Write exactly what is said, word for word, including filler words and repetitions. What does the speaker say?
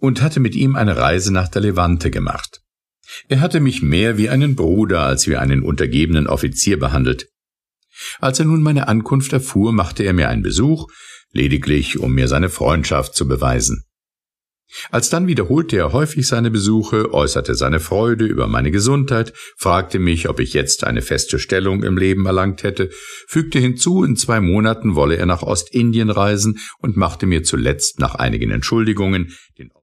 und hatte mit ihm eine Reise nach der Levante gemacht. Er hatte mich mehr wie einen Bruder als wie einen untergebenen Offizier behandelt. Als er nun meine Ankunft erfuhr, machte er mir einen Besuch, lediglich um mir seine Freundschaft zu beweisen. Alsdann wiederholte er häufig seine Besuche, äußerte seine Freude über meine Gesundheit, fragte mich, ob ich jetzt eine feste Stellung im Leben erlangt hätte, fügte hinzu, in zwei Monaten wolle er nach Ostindien reisen und machte mir zuletzt nach einigen Entschuldigungen den